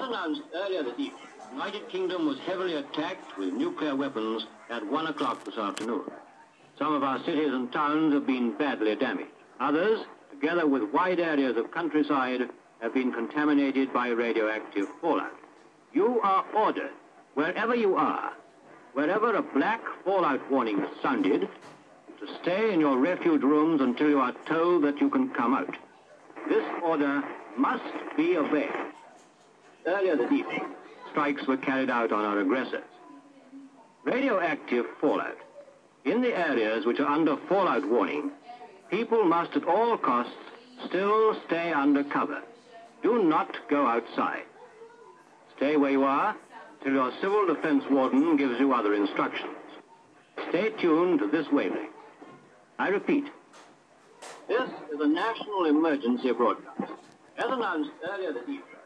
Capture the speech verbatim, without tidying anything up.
announced earlier this evening, the United Kingdom was heavily attacked with nuclear weapons at one o'clock this afternoon. Some of our cities and towns have been badly damaged. Others, together with wide areas of countryside, have been contaminated by radioactive fallout. You are ordered, wherever you are, wherever a black fallout warning is sounded, to stay in your refuge rooms until you are told that you can come out. This order must be obeyed. Earlier this evening, strikes were carried out on our aggressors. Radioactive fallout. In the areas which are under fallout warning, people must at all costs still stay under cover. Do not go outside. Stay where you are till your civil defense warden gives you other instructions. Stay tuned to this wavelength. I repeat, this is a national emergency broadcast. As announced earlier this evening,